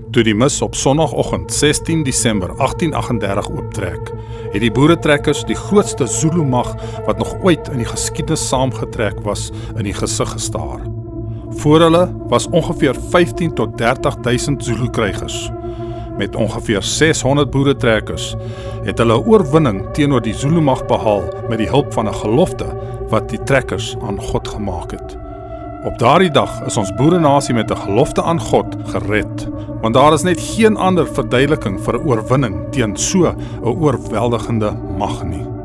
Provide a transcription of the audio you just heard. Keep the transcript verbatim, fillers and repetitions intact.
Toe die mis op Sondagoggend sestien Desember agtien agt drie ooptrek, het die boeretrekkers die grootste Zulu mag wat nog ooit in die geskiedenis saamgetrek was, in die gesig gestaar. Voor hulle was ongeveer vyftien tot dertig duisend Zulu-krygers. Met ongeveer seshonderd boeretrekkers het hulle 'n oorwinning teenoor die Zulu mag behaal met die hulp van 'n gelofte wat die trekkers aan God gemaak het. Op daardie dag is ons boerenasie met 'n gelofte aan God gered, want daar is net geen ander verduideliking vir 'n oorwinning teen so 'n oorweldigende mag nie.